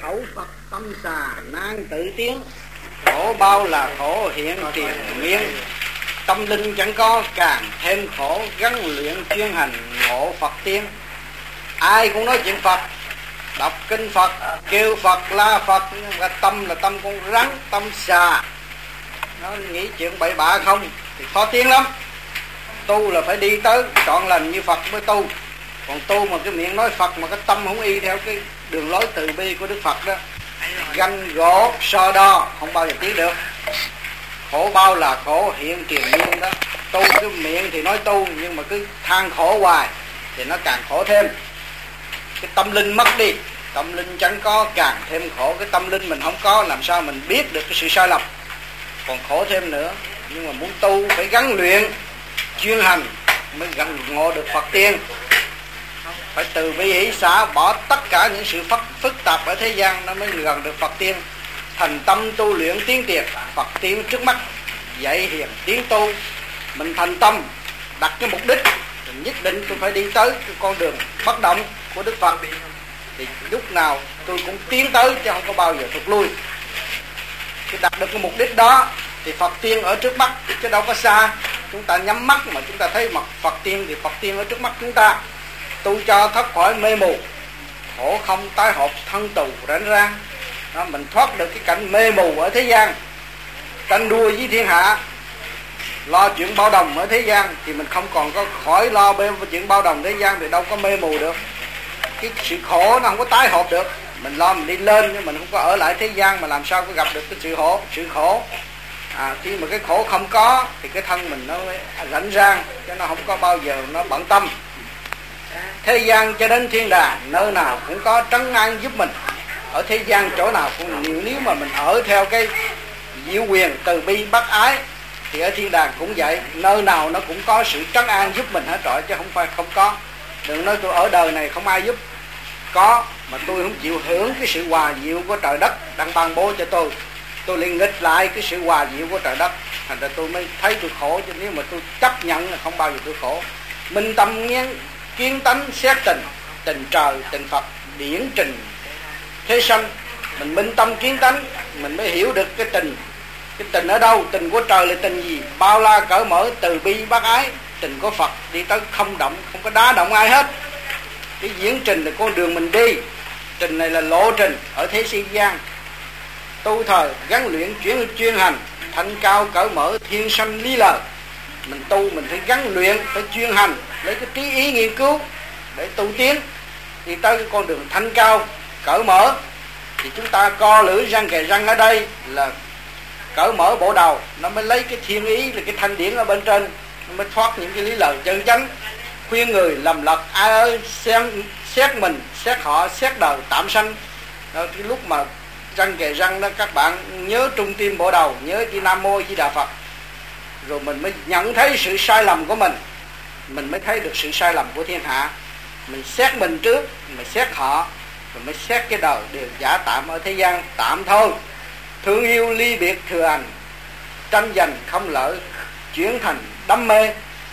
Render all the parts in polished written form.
khẩu Phật tâm xà nan tự tiến, khổ bao là khổ hiện tiền miên. Tâm linh chẳng có càng thêm khổ, gắn luyện chuyên hành ngộ Phật tiên. Ai cũng nói chuyện Phật, đọc kinh Phật, kêu Phật la Phật, nhưng mà tâm là tâm con rắn, tâm xà. Nó nghĩ chuyện bậy bạ không thì khó tiến lắm. Tu là phải đi tới trọn lành như Phật mới tu. Còn tu mà cái miệng nói Phật mà cái tâm không y theo cái đường lối từ bi của Đức Phật đó, ganh gỗ so đo không bao giờ tiến được. Khổ bao là khổ hiện tiền miên đó. Tu cái miệng thì nói tu, nhưng mà cứ than khổ hoài thì nó càng khổ thêm. Cái tâm linh mất đi, tâm linh chẳng có càng thêm khổ. Cái tâm linh mình không có, làm sao mình biết được cái sự sai lầm, còn khổ thêm nữa. Nhưng mà muốn tu phải gắn luyện chuyên hành mới gần ngộ được Phật tiên. Phải từ bi hỷ xả, bỏ tất cả những sự phức tạp ở thế gian, nó mới gần được Phật tiên. Thành tâm tu luyện tiến tiền, Phật tiên trước mắt, dạy hiền tiến tu. Mình thành tâm đặt cái mục đích, mình nhất định tôi phải đi tới cái con đường bất động của Đức Phật, thì lúc nào tôi cũng tiến tới chứ không có bao giờ thụt lui. Khi đặt được cái mục đích đó thì Phật tiên ở trước mắt chứ đâu có xa. Chúng ta nhắm mắt mà chúng ta thấy mặt Phật tiên thì Phật tiên ở trước mắt chúng ta. Tu cho thoát khỏi mê mù, khổ không tái hộp thân tù rảnh rang. Đó, mình thoát được cái cảnh mê mù ở thế gian, tranh đua với thiên hạ, lo chuyện bao đồng ở thế gian, thì mình không còn có khỏi lo chuyện bao đồng thế gian thì đâu có mê mù được. Cái sự khổ nó không có tái hộp được. Mình lo mình đi lên nhưng mình không có ở lại thế gian, mà làm sao có gặp được cái sự khổ. Khi mà cái khổ không có thì cái thân mình nó rảnh rang, chứ nó không có bao giờ nó bận tâm. Thế gian cho đến thiên đàng, nơi nào cũng có trấn an giúp mình. Ở thế gian chỗ nào cũng, nếu mà mình ở theo cái diệu quyền từ bi bác ái thì ở thiên đàng cũng vậy. Nơi nào nó cũng có sự trấn an giúp mình hết trọi, chứ không phải không có. Đừng nói tôi ở đời này không ai giúp. Có, mà tôi không chịu hưởng cái sự hòa diệu của trời đất đang ban bố cho tôi lại nghịch lại cái sự hòa diệu của trời đất, thành ra tôi mới thấy tôi khổ. Chứ nếu mà tôi chấp nhận là không bao giờ tôi khổ. Minh tâm kiến tánh xét tình, tình trời tình Phật điển trình thế sanh. Mình minh tâm kiến tánh mình mới hiểu được cái tình ở đâu. Tình của trời là tình gì? Bao la cởi mở từ bi bác ái. Tình của Phật đi tới không động, không có đá động ai hết. Cái diễn trình là con đường mình đi. Trình này là lộ trình ở thế gian. Tu thời gắn luyện chuyên hành, thanh cao cởi mở thiên sanh lý lời. Mình tu mình phải gắn luyện, phải chuyên hành, lấy cái trí ý nghiên cứu để tu tiến, đi tới cái con đường thanh cao cởi mở. Thì chúng ta co lưỡi răng kề răng ở đây là cởi mở bộ đầu, nó mới lấy cái thiên ý là cái thanh điển ở bên trên, nó mới thoát những cái lý lời chân chánh. Khuyên người lầm lật, ai ơi xét mình, xét họ, xét đời tạm sanh. Đó, cái lúc mà răng kề răng đó, các bạn nhớ trung tim bộ đầu, nhớ chi Nam Mô Di Đà Phật. Rồi mình mới nhận thấy sự sai lầm của mình mới thấy được sự sai lầm của thiên hạ. Mình xét mình trước, mình xét họ, rồi mới xét cái đời đều giả tạm ở thế gian, tạm thôi. Thương yêu ly biệt thừa hành, tranh giành không lợi chuyển thành đam mê.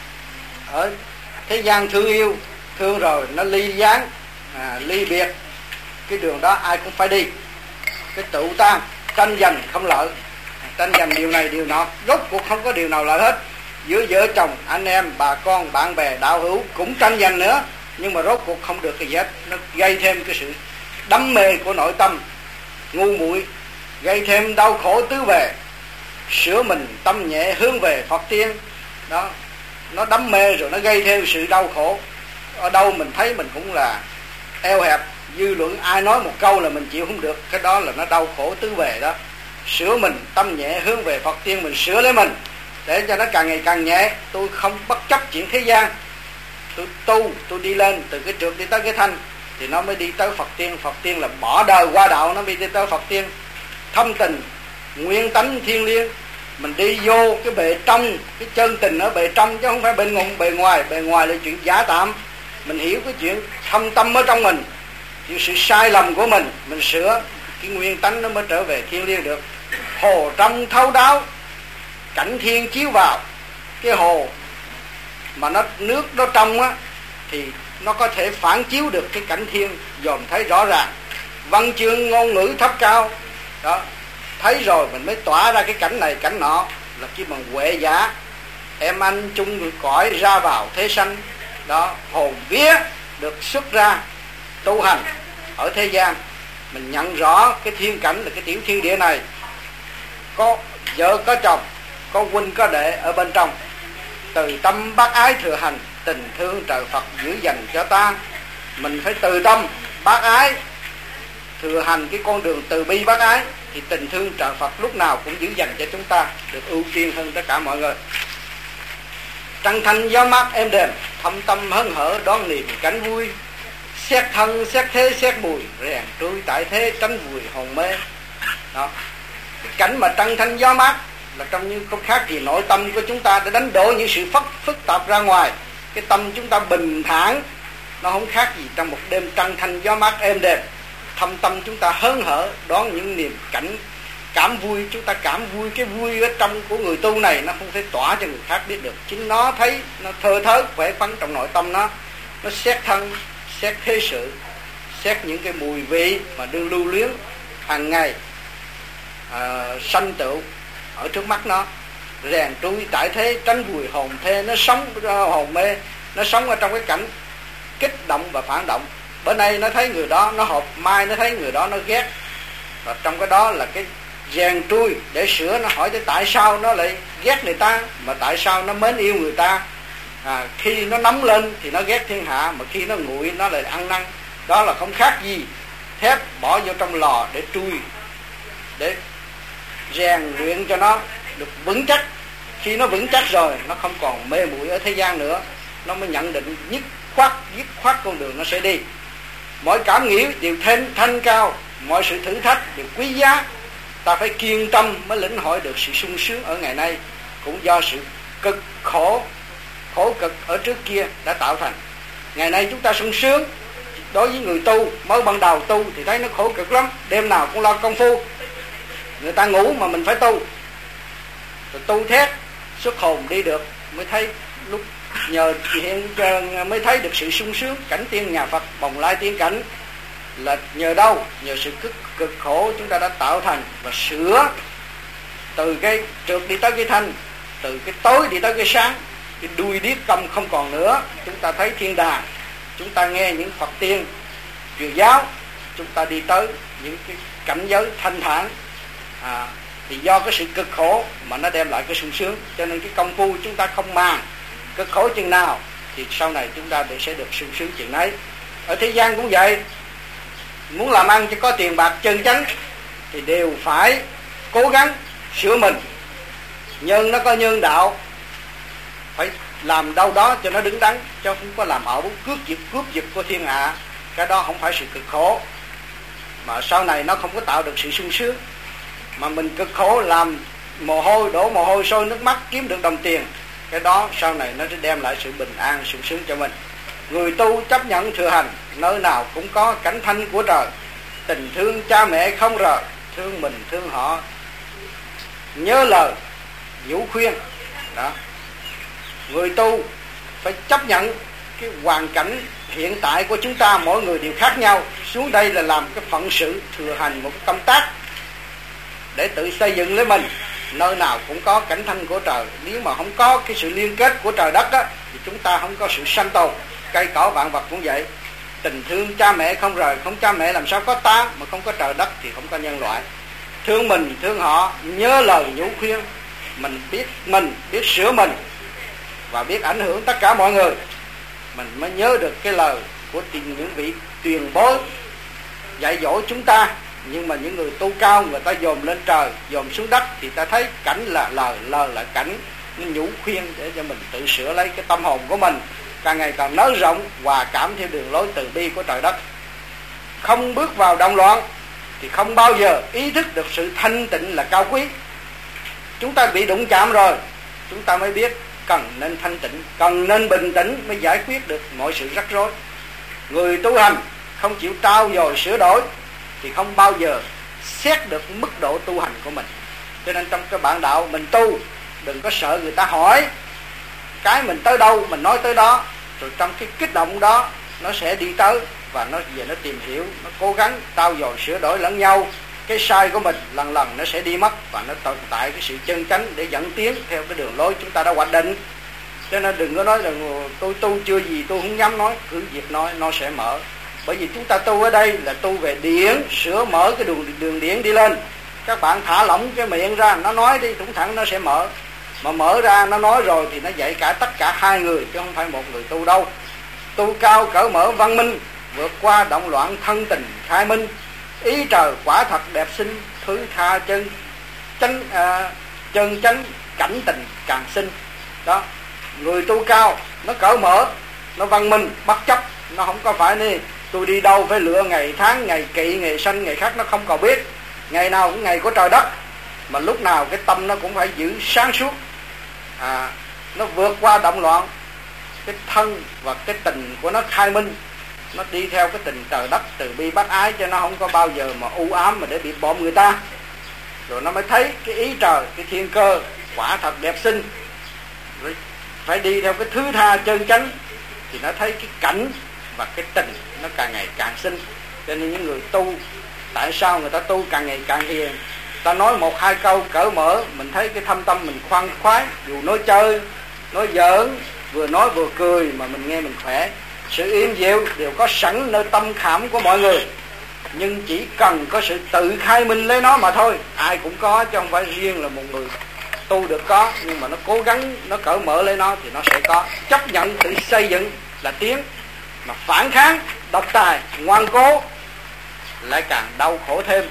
Ở thế gian thương yêu, thương rồi nó ly gián, ly biệt. Cái đường đó ai cũng phải đi. Cái tự tan, tranh giành không lợi, tranh giành điều này điều nọ, rốt cuộc không có điều nào lợi hết. Giữa vợ chồng, anh em, bà con, bạn bè, đạo hữu cũng tranh giành nữa, nhưng mà rốt cuộc không được cái gì hết. Nó gây thêm cái sự đắm mê của nội tâm ngu muội, gây thêm đau khổ tứ bề. Sửa mình tâm nhẹ hướng về Phật tiên đó, nó đắm mê rồi nó gây thêm sự đau khổ. Ở đâu mình thấy mình cũng là eo hẹp, dư luận ai nói một câu là mình chịu không được, cái đó là nó đau khổ tứ bề đó. Sửa mình tâm nhẹ hướng về Phật tiên, mình sửa lấy mình để cho nó càng ngày càng nhẹ. Tôi không bất chấp chuyện thế gian, tôi tu, tôi đi lên từ cái trượt đi tới cái thanh thì nó mới đi tới Phật tiên. Phật tiên là bỏ đời qua đạo, nó mới đi tới Phật tiên. Thâm tình nguyên tánh thiên liêng, mình đi vô cái bề trong, cái chân tình ở bề trong chứ không phải bên bề ngoài. Bề ngoài là chuyện giả tạm. Mình hiểu cái chuyện thâm tâm ở trong mình, những sự sai lầm của mình sửa, cái nguyên tánh nó mới trở về thiên liêng được. Hồ trong thấu đáo, cảnh thiên chiếu vào. Cái hồ mà nó nước nó trong á thì nó có thể phản chiếu được cái cảnh thiên, dòm thấy rõ ràng. văn chương ngôn ngữ thấp cao đó, thấy rồi mình mới tỏa ra cái cảnh này cảnh nọ, là khi bằng huệ giả em anh chung cõi ra vào thế sanh đó, hồn vía được xuất ra tu hành ở thế gian. Mình nhận rõ cái thiên cảnh là cái tiểu thiên địa này có vợ có chồng, có huynh có đệ ở bên trong. Từ tâm bác ái thừa hành, tình thương trời Phật giữ dành cho ta. Mình phải từ tâm bác ái thừa hành cái con đường từ bi bác ái, thì tình thương trời Phật lúc nào cũng giữ dành cho chúng ta, được ưu tiên hơn tất cả mọi người. Trăng thanh gió mát êm đềm, thâm tâm hớn hở đón niềm cảnh vui. Xét thân xét thế xét mùi, rèn trui tại thế tránh vùi hồn mê đó. Cái cảnh mà trăng thanh gió mát là trong như không khác gì nội tâm của chúng ta để đánh đổ những sự phức tạp ra ngoài. Cái tâm chúng ta bình thản, nó không khác gì trong một đêm trăng thanh gió mát êm đềm. Thâm tâm chúng ta hớn hở đón những niềm cảnh cảm vui. Chúng ta cảm vui, cái vui ở trong của người tu này nó không thể tỏa cho người khác biết được. Chính nó thấy, nó thơ thớ khỏe khoắn trong nội tâm nó xét thân, xét thế sự, xét những cái mùi vị mà đương lưu luyến hàng ngày sanh tựu ở trước mắt nó. Rèn trui tại thế tránh vùi hồn thê, nó sống hồn mê, nó sống ở trong cái cảnh kích động và phản động. Bữa nay nó thấy người đó nó hợp, mai nó thấy người đó nó ghét. Và trong cái đó là cái rèn trui để sửa. Nó hỏi tới tại sao nó lại ghét người ta, mà tại sao nó mến yêu người ta. Khi nó nóng lên thì nó ghét thiên hạ, mà khi nó nguội nó lại ăn năn. Đó là không khác gì thép bỏ vô trong lò để trui, để rèn luyện cho nó được vững chắc. Khi nó vững chắc rồi, nó không còn mê muội ở thế gian nữa, nó mới nhận định dứt khoát con đường nó sẽ đi. Mọi cảm nghĩ đều thanh cao, mọi sự thử thách đều quý giá. Ta phải kiên tâm mới lĩnh hội được sự sung sướng ở ngày nay, cũng do sự cực khổ cực ở trước kia đã tạo thành. Ngày nay chúng ta sung sướng. Đối với người tu mới ban đầu tu thì thấy nó khổ cực lắm, đêm nào cũng lo công phu. Người ta ngủ mà mình phải tu, rồi tu thét xuất hồn đi được, mới thấy lúc nhờ hiện mới thấy được sự sung sướng. Cảnh tiên nhà Phật bồng lai tiên cảnh là nhờ đâu? Nhờ sự cực khổ chúng ta đã tạo thành và sửa. Từ cái trượt đi tới cái thanh, từ cái tối đi tới cái sáng, cái đuôi điếc câm không còn nữa. Chúng ta thấy thiên đàng, chúng ta nghe những Phật tiên truyền giáo, chúng ta đi tới những cái cảnh giới thanh thản. Thì do cái sự cực khổ mà nó đem lại cái sung sướng. Cho nên cái công phu chúng ta không màng cực khổ chừng nào thì sau này chúng ta sẽ được sung sướng chừng ấy. Ở thế gian cũng vậy, muốn làm ăn cho có tiền bạc chân chánh thì đều phải cố gắng sửa mình. Nhân nó có nhân đạo, phải làm đâu đó cho nó đứng đắn, chứ không có làm ẩu cướp giật của thiên hạ. Cái đó không phải sự cực khổ, mà sau này nó không có tạo được sự sung sướng. Mà mình cực khổ làm mồ hôi, đổ mồ hôi sôi nước mắt kiếm được đồng tiền, cái đó sau này nó sẽ đem lại sự bình an sung sướng cho mình. Người tu chấp nhận thừa hành, nơi nào cũng có cảnh thanh của trời. Tình thương cha mẹ không rời, thương mình thương họ, nhớ lời nhủ khuyên đó. Người tu phải chấp nhận cái hoàn cảnh hiện tại của chúng ta, mỗi người đều khác nhau. Xuống đây là làm cái phận sự thừa hành một cái công tác để tự xây dựng lấy mình. Nơi nào cũng có cảnh thanh của trời. Nếu mà không có cái sự liên kết của trời đất á, thì chúng ta không có sự sanh tồn. Cây cỏ vạn vật cũng vậy. Tình thương cha mẹ không rời, không cha mẹ làm sao có ta, mà không có trời đất thì không có nhân loại. Thương mình thương họ, nhớ lời nhủ khuyên. Mình biết sửa mình và biết ảnh hưởng tất cả mọi người, mình mới nhớ được cái lời của những vị truyền bối dạy dỗ chúng ta. Nhưng mà những người tu cao, người ta dồn lên trời, dồn xuống đất, thì ta thấy cảnh là lời là cảnh, nên nhủ khuyên để cho mình tự sửa lấy cái tâm hồn của mình, càng ngày càng nới rộng, hòa cảm theo đường lối từ bi của trời đất. Không bước vào động loạn thì không bao giờ ý thức được sự thanh tịnh là cao quý. Chúng ta bị đụng chạm rồi, chúng ta mới biết cần nên thanh tịnh, cần nên bình tĩnh mới giải quyết được mọi sự rắc rối. Người tu hành không chịu trau dồi sửa đổi thì không bao giờ xét được mức độ tu hành của mình. Cho nên trong cái bản đạo mình tu, đừng có sợ người ta hỏi, cái mình tới đâu mình nói tới đó, rồi trong cái kích động đó nó sẽ đi tới và nó về nó tìm hiểu, nó cố gắng trau dồi sửa đổi lẫn nhau. Cái sai của mình lần lần nó sẽ đi mất và nó tồn tại cái sự chân chánh để dẫn tiến theo cái đường lối chúng ta đã hoạch định. Cho nên đừng có nói là tôi tu chưa gì, tôi không dám nói, cứ việc nói nó sẽ mở. Bởi vì chúng ta tu ở đây là tu về điển, sửa mở cái đường điển đi lên. Các bạn thả lỏng cái miệng ra, nó nói đi thủng thẳng nó sẽ mở. Mà mở ra nó nói rồi thì nó dạy cả tất cả hai người chứ không phải một người tu đâu. Tu cao cởi mở văn minh, vượt qua động loạn thân tình khai minh. Ý trời quả thật đẹp xinh, thứ tha chân chánh cảnh tình càng sinh. Đó, người tu cao nó cởi mở, nó văn minh, bất chấp, nó không có phải đi tôi đi đâu phải lựa ngày tháng, ngày kỵ, ngày sanh, ngày khác, nó không còn biết. Ngày nào cũng ngày của trời đất, mà lúc nào cái tâm nó cũng phải giữ sáng suốt. Nó vượt qua động loạn, cái thân và cái tình của nó khai minh, nó đi theo cái tình trời đất từ bi bác ái, cho nó không có bao giờ mà u ám mà để bị bộm người ta. Rồi nó mới thấy cái ý trời, cái thiên cơ quả thật đẹp xinh. Rồi phải đi theo cái thứ tha chân chánh thì nó thấy cái cảnh và cái tình nó càng ngày càng xinh. Cho nên những người tu, tại sao người ta tu càng ngày càng hiền? Ta nói một hai câu cởi mở, mình thấy cái thâm tâm mình khoan khoái. Dù nói chơi, nói giỡn, vừa nói vừa cười mà mình nghe mình khỏe. Sự im dịu đều có sẵn nơi tâm khảm của mọi người, nhưng chỉ cần có sự tự khai minh lấy nó mà thôi. Ai cũng có chứ không phải riêng là một người tu được có, nhưng mà nó cố gắng, nó cởi mở lấy nó thì nó sẽ có. Chấp nhận tự xây dựng là tiến, mà phản kháng, độc tài, ngoan cố lại càng đau khổ thêm.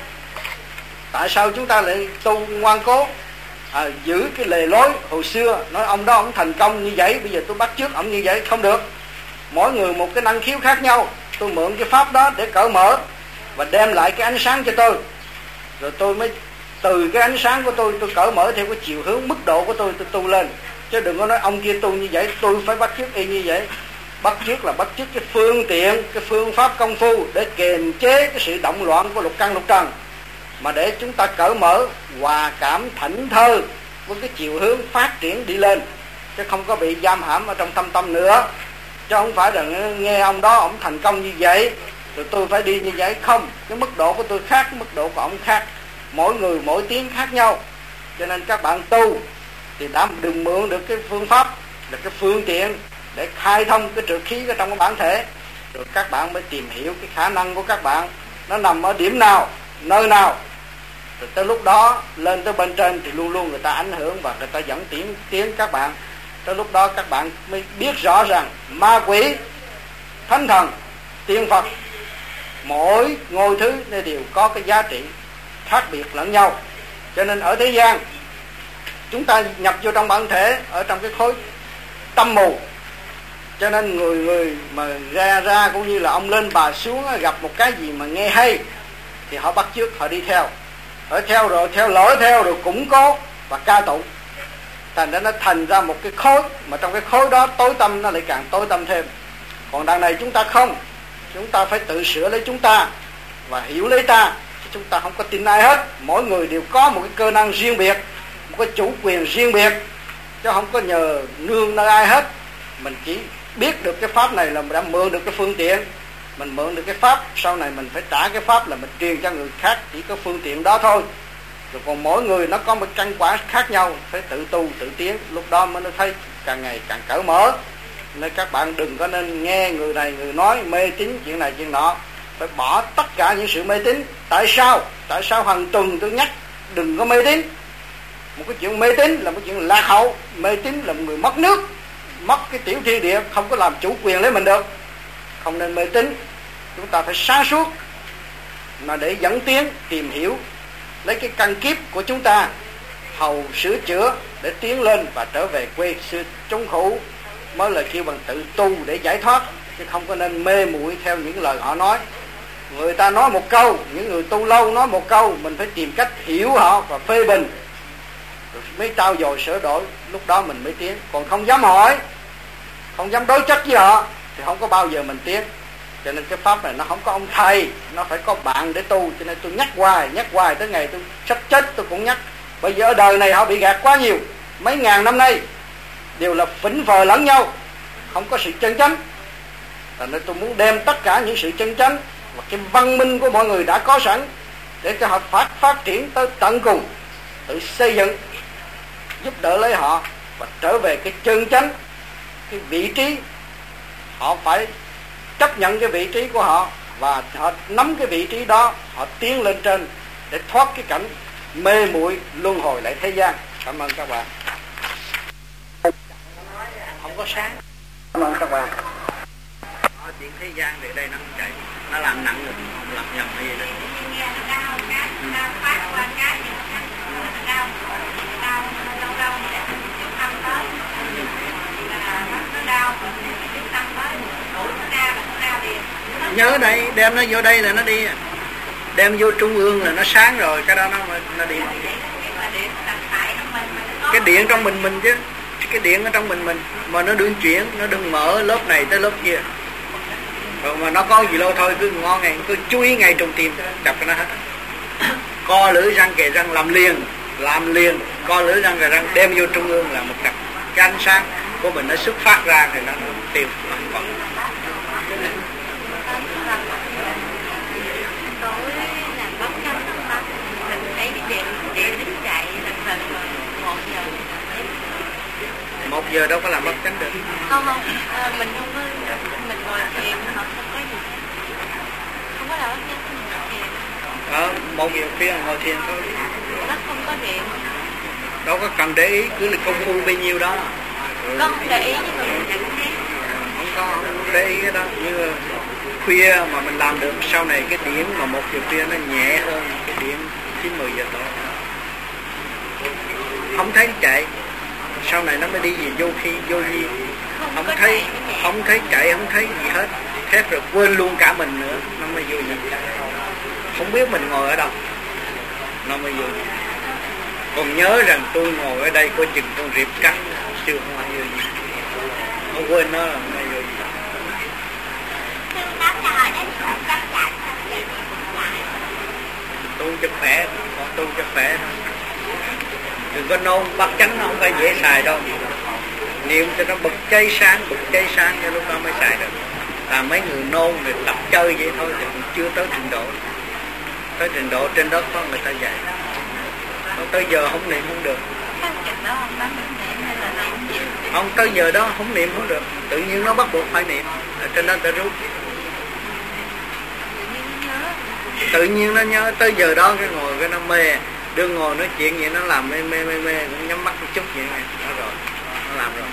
Tại sao chúng ta lại tu ngoan cố? Giữ cái lề lối hồi xưa, nói ông đó ông thành công như vậy, bây giờ tôi bắt chước ông như vậy, không được. Mỗi người một cái năng khiếu khác nhau, tôi mượn cái pháp đó để cởi mở và đem lại cái ánh sáng cho tôi, rồi tôi mới từ cái ánh sáng của tôi cởi mở theo cái chiều hướng mức độ của tôi tu lên. Chứ đừng có nói ông kia tu như vậy tôi phải bắt chước y như vậy. Bắt chước là bắt chước cái phương tiện, cái phương pháp công phu để kiềm chế cái sự động loạn của lục căn lục trần, mà để chúng ta cởi mở, hòa cảm, thảnh thơi với cái chiều hướng phát triển đi lên, chứ không có bị giam hãm ở trong thâm tâm nữa. Chứ không phải là nghe ông đó ông thành công như vậy rồi tôi phải đi như vậy. Không, cái mức độ của tôi khác, mức độ của ông khác, mỗi người mỗi tiếng khác nhau. Cho nên các bạn tu thì đã đừng mượn được cái phương pháp là cái phương tiện để khai thông cái trượt khí ở trong cái bản thể, rồi các bạn mới tìm hiểu cái khả năng của các bạn nó nằm ở điểm nào, nơi nào. Rồi tới lúc đó lên tới bên trên thì luôn luôn người ta ảnh hưởng và người ta dẫn tiến các bạn. Tới lúc đó các bạn mới biết rõ rằng ma quỷ, thánh thần, tiên Phật, mỗi ngôi thứ đều có cái giá trị khác biệt lẫn nhau. Cho nên ở thế gian chúng ta nhập vô trong bản thể, ở trong cái khối tâm mù. Cho nên người mà ra cũng như là ông lên bà xuống, gặp một cái gì mà nghe hay thì họ bắt chước, họ đi theo. Họ theo rồi theo lỗi theo rồi củng cố và ca tụng. Thành ra nó thành ra một cái khối, mà trong cái khối đó tối tâm nó lại càng tối tâm thêm. Còn đằng này chúng ta không, chúng ta phải tự sửa lấy chúng ta và hiểu lấy ta. Chúng ta không có tin ai hết, mỗi người đều có một cái cơ năng riêng biệt, một cái chủ quyền riêng biệt, chứ không có nhờ nương nơi ai hết. Mình chỉ biết được cái pháp này là mình đã mượn được cái phương tiện, mình mượn được cái pháp, sau này mình phải trả cái pháp là mình truyền cho người khác, chỉ có phương tiện đó thôi. Rồi còn mỗi người nó có một căn quả khác nhau, phải tự tu tự tiến, lúc đó mới nó thấy càng ngày càng cởi mở. Nên các bạn đừng có nên nghe người này người nói mê tín chuyện này chuyện nọ, phải bỏ tất cả những sự mê tín. Tại sao hàng tuần tôi nhắc đừng có mê tín? Một cái chuyện mê tín là một chuyện lạc hậu, mê tín là một người mất nước, mất cái tiểu thiên địa, không có làm chủ quyền lấy mình được. Không nên mê tín, chúng ta phải sáng suốt mà để dẫn tiến, tìm hiểu lấy cái căn kiếp của chúng ta, hầu sửa chữa để tiến lên và trở về quê xưa chống khổ, mới là kêu bằng tự tu để giải thoát. Chứ không có nên mê muội theo những lời họ nói. Người ta nói một câu, những người tu lâu nói một câu, mình phải tìm cách hiểu họ và phê bình, rồi mới trau dồi sửa đổi, lúc đó mình mới tiến. Còn không dám hỏi, không dám đối chất với họ thì không có bao giờ mình tiến. Cho nên cái pháp này nó không có ông thầy, nó phải có bạn để tu. Cho nên tôi nhắc hoài tới ngày tôi sắp chết tôi cũng nhắc. Bây giờ ở đời này họ bị gạt quá nhiều, mấy ngàn năm nay đều là phỉnh phờ lẫn nhau, không có sự chân chánh. Là nên tôi muốn đem tất cả những sự chân chánh và cái văn minh của mọi người đã có sẵn để cho họ phát triển tới tận cùng, tự xây dựng, giúp đỡ lấy họ và trở về cái chân chánh, cái vị trí. Họ phải chấp nhận cái vị trí của họ và họ nắm cái vị trí đó, họ tiến lên trên để thoát cái cảnh mê muội luân hồi lại thế gian. Cảm ơn các bạn. Không có sáng. Cảm ơn các bạn. Chuyện thế gian về đây nó không chạy, nó làm nặng rồi, không làm nhầm hay gì đó. Nhớ đây, đem nó vô đây là nó đi, đem vô trung ương là nó sáng rồi, cái đó nó đi. Cái điện trong mình chứ, cái điện ở trong mình mà nó đừng chuyển, nó đừng mở lớp này tới lớp kia. Rồi mà nó có gì lâu thôi, cứ ngon ngày, cứ chú ý ngày trong tim, đập cho nó hết. Co lưỡi răng kề răng làm liền, co lưỡi răng kề răng đem vô trung ương là một cặp. Cái ánh sáng của mình nó xuất phát ra thì nó tiêu. Một giờ đâu có làm bất chánh được. Không, mình không có, mình ngồi thiền không có gì, không có làm bất chánh thiền. 1 giờ phía ngồi thiền thôi. Nó không có điện. Đâu có cần để ý, cứ là công phu bao nhiêu đó. Con không để ý nhưng mà mình nhận thấy. Không để ý cái đó. Như khuya mà mình làm được, sau này cái điểm mà 1 giờ khuya nó nhẹ hơn cái điểm 9-10 giờ tối. Không thấy chạy, sau này nó mới đi gì vô khi vô gì, không thấy chạy, không thấy gì hết, thét rồi quên luôn cả mình nữa, nó mới vô gì, không biết mình ngồi ở đâu, nó mới vô. Còn nhớ rằng tôi ngồi ở đây có chừng con riệp cắn, chưa không ai vô gì, không quên nó là nó vô gì. Tu cho khỏe, còn tu cho khỏe thôi. Đừng có nôn, bắt chánh nó không phải dễ xài đâu. Niệm cho nó bật cháy sáng cho lúc đó mới xài được. Là mấy người nôn thì tập chơi vậy thôi thì cũng chưa tới trình độ. Tới trình độ trên đó có người ta dạy. Còn tới giờ không niệm không được. Không, tới giờ đó không niệm không được. Tự nhiên nó bắt buộc phải niệm. Ở trên đó ta rút. Tự nhiên nó nhớ tới giờ đó cái ngồi cái nó mê. Đừng ngồi nói chuyện vậy nó làm mê cũng nhắm mắt một chút vậy này. Đó rồi, nó làm rồi.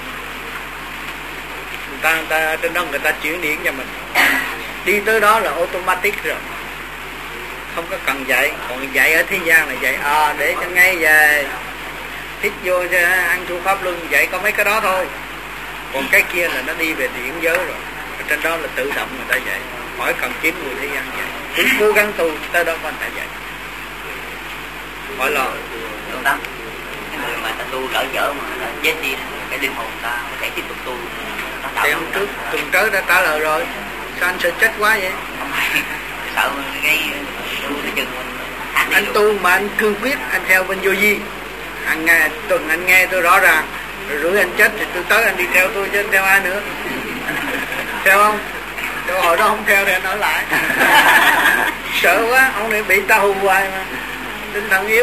Người ta trên đó người ta chuyển điển cho mình. Đi tới đó là automatic rồi. Không có cần dạy. Còn dạy ở thế gian là dạy để cho ngay về hít vô cho ăn thu pháp luân, dạy có mấy cái đó thôi. Còn cái kia là nó đi về điển giới rồi. Ở trên đó là tự động người ta dạy. Khỏi cần kiếm người thế gian dạy. Cứ cố gắng tu tới đó có người ta dạy. Mọi lo đúng đó. Cái người mà ta tu lỡ dở mà chết đi, cái linh hồn ta có thể tiếp tục tu. Thì hôm trước tuần trước đã trả lời rồi. Sao anh sợ chết quá vậy? Không phải, sợ cái tu cái chừng mình anh tu mà anh cương quyết, anh theo bên vô vi. Anh nghe tuần anh nghe tôi rõ ràng, rồi rủi anh chết thì tôi tới anh đi theo tôi chứ anh theo ai nữa. Theo không? Câu hỏi đó không theo thì anh ở lại. Sợ quá, ông này bị ta hù hoài mà. Tinh thần yếu.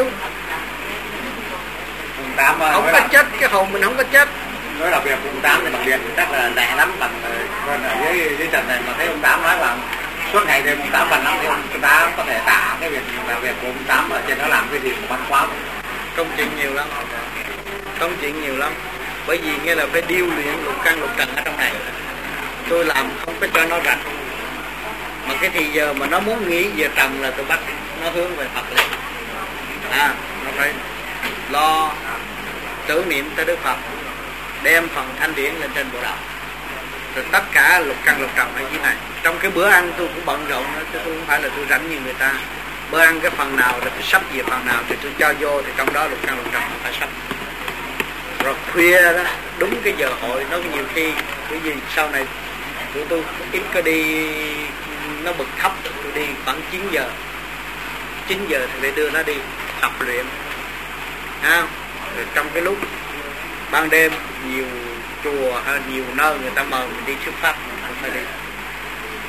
Không có chết, cái hồn mình không có chết. Nói đặc biệt ông Tám thì đặc biệt chắc là lẹ lắm, bằng ở dưới trần này mà thấy ông Tám nói là suốt ngày đêm ông Tám bận lắm thì ông Tám có thể tả cái việc làm việc của ông Tám ở trên nó làm cái gì của văn quá. Công chuyện nhiều lắm. Bởi vì nghe là phải điêu luyện lục căn lục trần ở trong này. Tôi làm không có cho nó rảnh. Mà cái thì giờ mà nó muốn nghĩ về trần là tôi bắt nó hướng về Phật liền. Nó phải lo tưởng niệm tới Đức Phật, đem phần thanh điển lên trên bộ đầu. Rồi tất cả lục căn lục trần ở dưới này. Trong cái bữa ăn tôi cũng bận rộn nữa, tôi không phải là tôi rảnh như người ta. Bữa ăn cái phần nào rồi tôi sắp về phần nào thì tôi cho vô, thì trong đó lục căn lục trần phải sắp. Rồi khuya đó, đúng cái giờ hội nó nhiều khi, bởi vì sau này tụi tôi ít có đi, nó bực thấp, tôi đi khoảng 9 giờ thì để đưa nó đi tập luyện. Rồi trong cái lúc ban đêm nhiều chùa hay nhiều nơi người ta mời mình đi thuyết pháp, mình phải đi.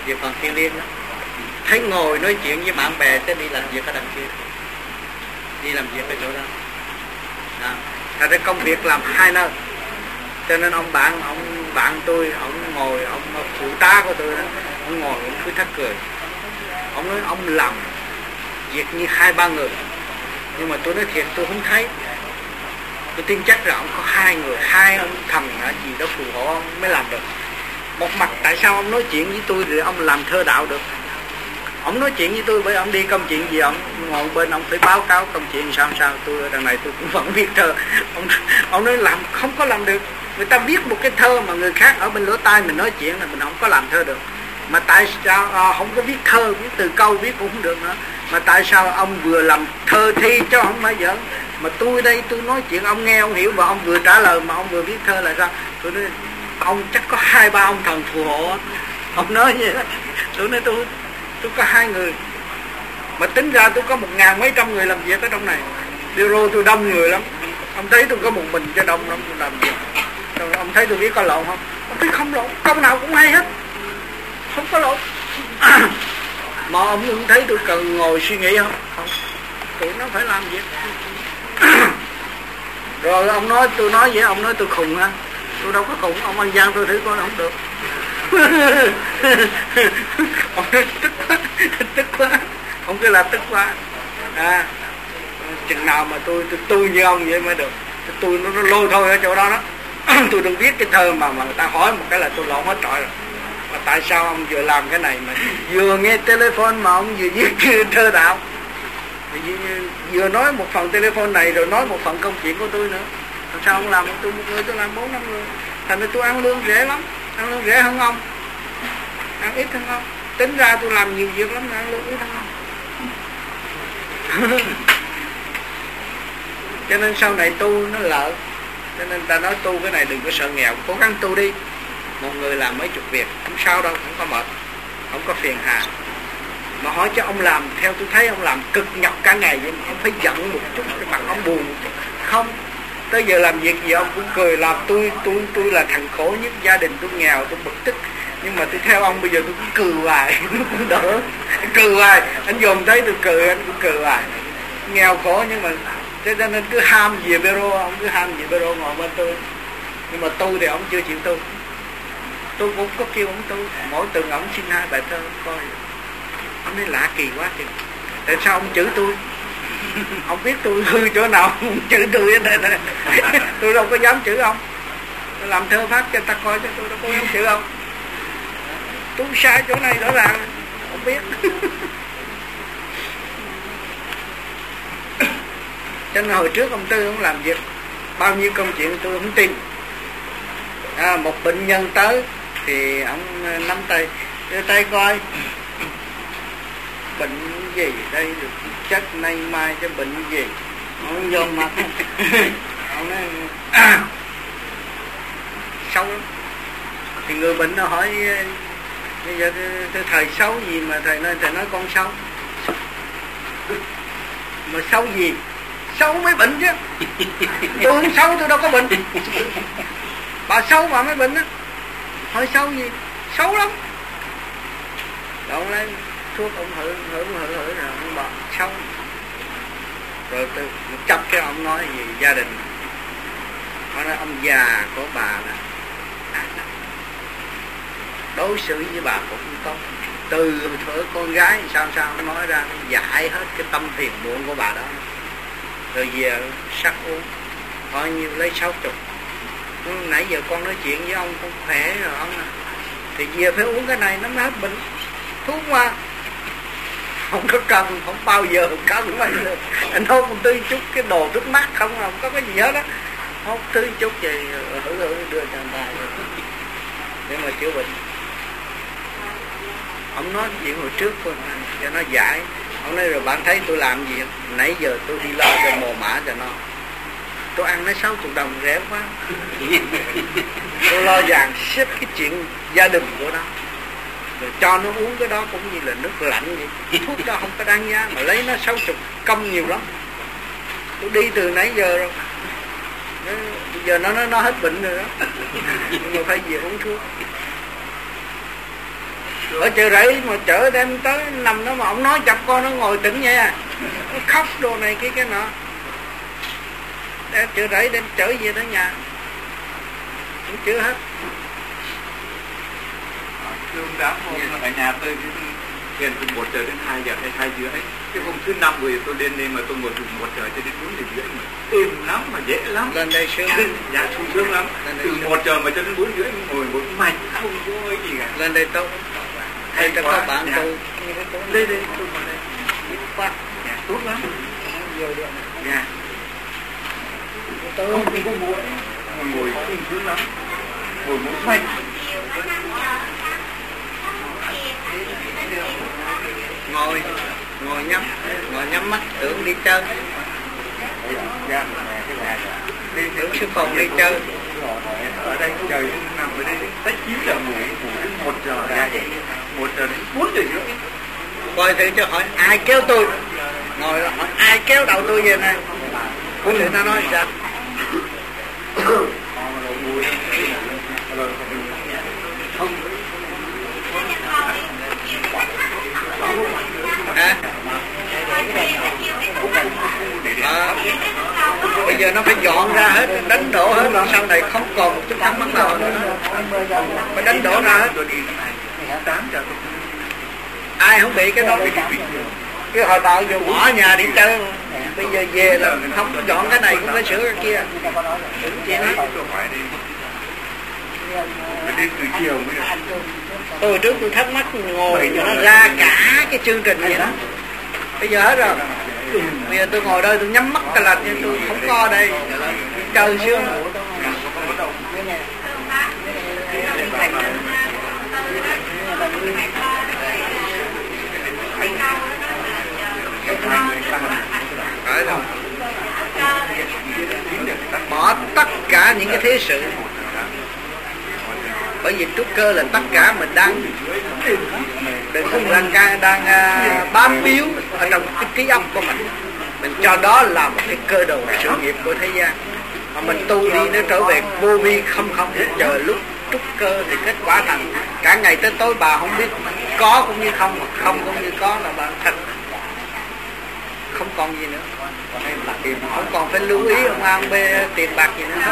về phần thiêng liêng đó. Thấy ngồi nói chuyện với bạn bè sẽ đi làm việc ở đằng kia, đi làm việc ở chỗ đó. Thật ra công việc làm hai nơi. Cho nên ông bạn tôi, ông ngồi, ông phụ tá của tôi đó, ông ngồi, ông cứ thắc cười. Ông nói ông làm việc như 2-3 người. Nhưng mà tôi nói thiệt tôi không thấy. Tôi tin chắc là ông có 2 người, 2 ông thần gì đó phù hộ ông mới làm được. Một mặt tại sao ông nói chuyện với tôi thì ông làm thơ đạo được? Ông nói chuyện với tôi bởi ông đi công chuyện gì, ông ngồi bên ông phải báo cáo công chuyện sao. Tôi ở đằng này tôi cũng vẫn viết thơ. Ông nói làm không có làm được. Người ta viết một cái thơ mà người khác ở bên lỗ tai mình nói chuyện là mình không có làm thơ được. Mà tại sao không có viết thơ, viết từ câu viết cũng không được nữa. Mà tại sao ông vừa làm thơ thi chứ không phải giỡn. Mà tôi đây tôi nói chuyện ông nghe ông hiểu, và ông vừa trả lời mà ông vừa viết thơ là sao? Tôi nói ông chắc có 2-3 ông thần phù hộ. Ông nói vậy đó. Tôi nói tôi có 2 người. Mà tính ra tôi có 1.000 mấy trăm người làm việc ở trong này. Bureau tôi đông người lắm. Ông thấy tôi có một mình cho đông lắm làm việc. Rồi ông thấy tôi viết có lộn không? Ông thấy không lộn, câu nào cũng hay hết, không có lộn. Mà ông cũng thấy tôi cần ngồi suy nghĩ không? Không, tụi nó phải làm việc. Rồi ông nói, tôi nói vậy, ông nói tôi khùng ha. Tôi đâu có khùng, ông ăn gian tôi thử coi không được. Ông nói tức quá. Ông cứ là tức quá. Chừng nào mà tôi như ông vậy mới được. Tôi nó lôi thôi ở chỗ đó đó. Tôi đừng viết cái thơ mà người ta hỏi một cái là tôi lộn hết trọi rồi. Mà tại sao ông vừa làm cái này mà vừa nghe telephone mà ông vừa viết thơ đạo? Vừa nói một phần telephone này rồi nói một phần công chuyện của tôi nữa. Làm sao ông làm tôi một người, tôi làm 4-5 người. Thành ra tôi ăn lương rẻ lắm, ăn lương rẻ hơn ông, ăn ít hơn ông. Tính ra tôi làm nhiều việc lắm mà ăn lương ít hơn ông. Cho nên sau này tu nó lợi. Cho nên ta nói tu cái này đừng có sợ nghèo, cố gắng tu đi. Một người làm mấy chục việc không sao đâu, không có mệt, không có phiền hà. Mà hỏi cho ông làm theo tôi thấy ông làm cực nhọc cả ngày vậy, ông phải giận một chút, cái mặt ông buồn một chút. Không, tới giờ làm việc gì ông cũng cười, làm tôi là thằng khổ nhất, gia đình tôi nghèo, tôi bực tức. Nhưng mà tôi theo ông bây giờ tôi cũng cười hoài, nó cũng đỡ. Cười hoài, anh dòm thấy tôi cười, anh cũng cười hoài. Nghèo khổ nhưng mà cho nên cứ ham về bureau, ông cứ ham về bureau ngồi bên tôi. Nhưng mà tu thì ông chưa chịu tu. Tôi cũng có kêu ông tu, mỗi tuần ông xin 2 bài thơ coi. Ông nói lạ kỳ quá kìa. Tại sao ông chửi tôi? Ông biết tôi hư chỗ nào ông chửi tôi ở đây. Tôi đâu có dám chửi ông. Tôi làm thơ phát cho người ta coi cho tôi đâu có dám chửi ông. Tôi sai chỗ này rõ ràng, ông biết. Cho nên hồi trước ông Tư ông làm việc bao nhiêu công chuyện tôi không tin. Một bệnh nhân tới thì ông nắm tay, đưa tay coi bệnh gì đây, được chết nay mai cho bệnh gì. Ông vô mặt ông nói xấu lắm. Thì người bệnh nó hỏi bây giờ thầy xấu gì mà thầy nói con xấu. Mà xấu gì? Xấu mới bệnh chứ. Tôi không xấu, tôi đâu có bệnh. Bà xấu bà mới bệnh á. Hỏi xấu gì? Xấu lắm. Rồi ông lấy thuốc ông hử rồi ông bảo xấu. Rồi tôi chấp cái ông nói gì gia đình. Ông nói ông già của bà là đối xử với bà cũng không tốt. Từ thuở con gái sao ông nói ra, giải hết cái tâm phiền muộn của bà đó. Rồi về sắc uống bao nhiêu lấy 60. Nãy giờ con nói chuyện với ông không khỏe rồi ông à. Thì về phải uống cái này nó mới hết bệnh. Thuốc qua không có cần, không bao giờ cần mấy lần. Anh nói một tí chút cái đồ thuốc mát không có cái gì hết á. Hốt thứ chút gì hử đưa cho người ta để mà chữa bệnh. Ông nói chuyện hồi trước thôi cho nó giải. Ông nói rồi bạn thấy tôi làm gì không? Nãy giờ tôi đi lo cho mồ mã cho nó. Tôi ăn nó 60 đồng rẻ quá. Tôi lo dàn xếp cái chuyện gia đình của nó. Rồi cho nó uống cái đó cũng như là nước lạnh vậy. Thuốc đó không có đáng giá mà lấy nó 60 công nhiều lắm. Tôi đi từ nãy giờ rồi. Bây giờ nó hết bệnh rồi đó. Nhưng mà phải về uống thuốc. Ở chợ rẫy mà chở đem tới nằm đó mà ông nói chập con nó ngồi tỉnh nha, nó khóc đồ này cái nọ, đem chợ rẫy đem chở về tới nhà cũng chưa hết. Ông Tám ở nhà tôi hiện từ 1 giờ đến 2 giờ hay 2 rưỡi. Cái hôm thứ 5 rồi tôi lên đây mà tôi ngồi từ 1 giờ cho đến 4 giờ rưỡi mà êm lắm mà dễ lắm. Lên đây sướng. Dạ sướng lắm. Từ 1 giờ mà cho đến 4 rưỡi ngồi một mạch không có gì cả. Lên đây tốt. Hay cho các bạn tôi. Đây tôi ngồi đây. Ít quá. Dạ tốt lắm. Nhiều được. Dạ. Tôi không có muỗi. Ngồi sướng lắm. Ngồi một mạch. ngồi nhắm mắt tưởng đi chơi, tưởng sư phụ đi chơi. Ở đây trời nằm ở đây tới 9 giờ ngủ đến 1 giờ ra vậy, 1 giờ đến 4 giờ rưỡi. Coi thử cho hỏi ai kéo tôi, ngồi đó hỏi ai kéo đầu tôi về này, người ta nói sao? Bây giờ nó phải dọn ra hết, đánh đổ hết, sau này không còn một chút thắc mắc nào nữa, phải đánh đổ ra hết. Ai không bị cái đó, cái hồi tạo vừa bỏ nhà đi chơi, bây giờ về là không dọn cái này cũng phải sửa cái kia. Tôi trước tôi thắc mắc ngồi cho nó ra cả cái chương trình này đó, bây giờ hết rồi. Bây giờ tôi ngồi đây tôi nhắm mắt cái lạch, tôi không có đây chơi sướng. Bỏ tất cả những cái thế sự, bởi vì trúc cơ là tất cả mình đang bám víu ở trong cái trí óc của mình cho đó là một cái cơ đồ sự nghiệp của thế gian, mà mình tu đi nó trở về vô vi không chờ lúc trúc cơ thì kết quả thành cả ngày tới tối bà không biết có cũng như không, không cũng như có là bà thật không còn gì nữa, không còn phải lưu ý ông A ông B tiền bạc gì nữa hết.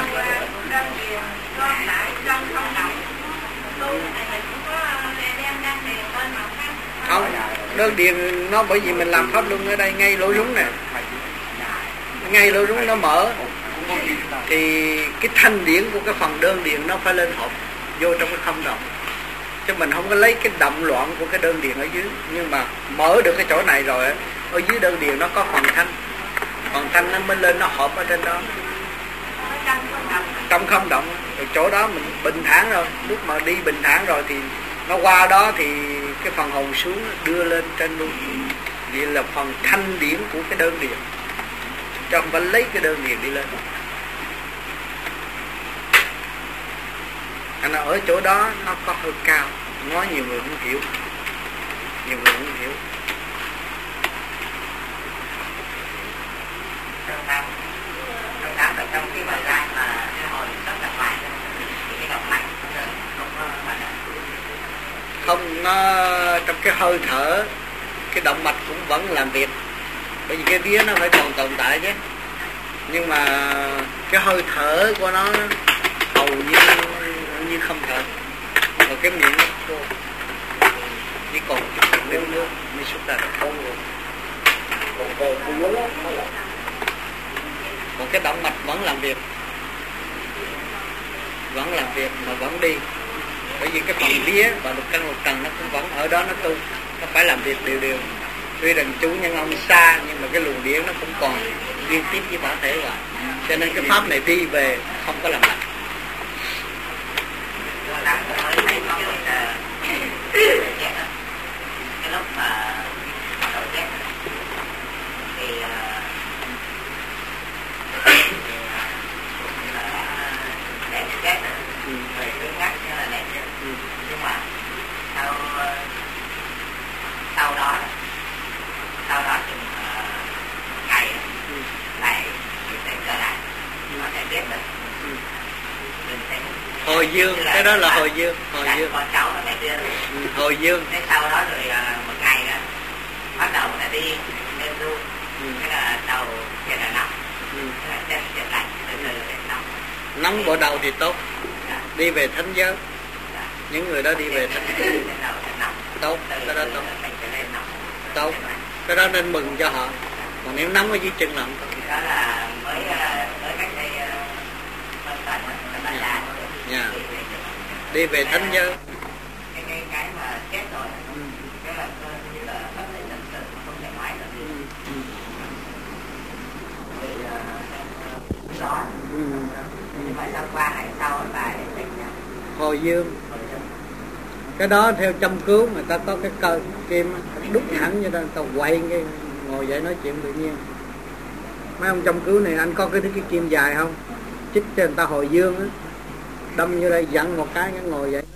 Không, đơn điền nó bởi vì mình làm pháp luân ở đây ngay lỗ rúng nè, ngay lỗ rúng nó mở thì cái thanh điển của cái phần đơn điền nó phải lên hộp vô trong cái không động, chứ mình không có lấy cái động loạn của cái đơn điền ở dưới. Nhưng mà mở được cái chỗ này rồi ở dưới đơn điền nó có phần thanh nó mới lên nó hộp ở trên đó trong không động. Rồi chỗ đó mình bình thản rồi, lúc mà đi bình thản rồi thì nó qua đó thì cái phần hồn xuống đưa lên trên luôn. Vậy là phần thanh điển của cái đơn điển, chứ không phải lấy cái đơn điển đi lên. Anh ở chỗ đó nó có hơi cao, nói nhiều người không hiểu, nhiều người không hiểu. Trong cái bài lai mà hồi rất là ngoài thì cái động mạch không, nó trong cái hơi thở, cái động mạch cũng vẫn làm việc, bởi vì cái vía nó phải còn tồn tại chứ. Nhưng mà cái hơi thở của nó hầu như không thở, rồi cái miệng nó khô, chỉ còn miếng nước mới xuất ra được. Còn cái động mạch vẫn làm việc mà vẫn đi, bởi vì cái phần vía và lục căn lục trần nó cũng vẫn ở đó, nó tu, nó phải làm việc đều. Tuy rằng chủ nhân ông xa nhưng mà cái luồng điển nó cũng còn liên tiếp với bản thể rồi, cho nên cái pháp này đi về không có làm lạnh. Cái lúc mà đầu chết thì để chết rồi cứ ngắt như là để chết, nhưng mà sau đó chừng ngày lại sẽ trở lại, nó sẽ biết được. Hồi dương, cái đó là hồi dương, Con cháu nó sẽ đưa. hồi dương. Thế sau đó rồi một ngày nữa bắt đầu là đi lên luôn. Cái là đầu cái là nóng. Cái là chân lạnh, từ từ là nóng. Nóng bộ đầu thì tốt. Đi về thánh giới. Những người đó đi về thánh giới. Tốt, cái đó tốt. Tốt, cái đó nên mừng cho họ. Còn nếu nóng ở dưới chân làm thôi. Đó là mới cách đây Dạ. Đi về thánh giới. Cái mà chết rồi, cái là như là bất thể thật sự không thể nói được. Thì đó, nhưng mà sau qua ngày sau bà để tỉnh Hồi dương. Cái đó theo châm cứu người ta có cái cơ kim đúc thẳng như đó, người ta quay cái ngồi dậy nói chuyện tự nhiên. Mấy ông châm cứu này anh có cái kim dài không? Chích cho người ta hồi dương á, đâm như đây dặn một cái ngồi dậy.